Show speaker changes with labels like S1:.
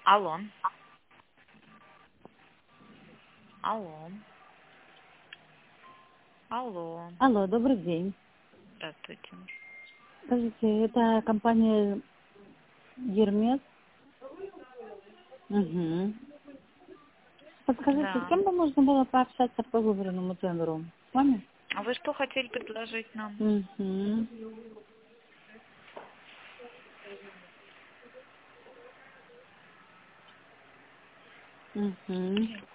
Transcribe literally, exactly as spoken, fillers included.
S1: Алло. Алло. Алло.
S2: Алло, добрый день.
S1: Здравствуйте.
S2: Скажите, это компания Гермес? Угу. Подскажите, с
S1: Да.
S2: кем бы можно было пообщаться по выбранному тендеру? С вами?
S1: А вы что хотели предложить нам?
S2: Угу. Угу.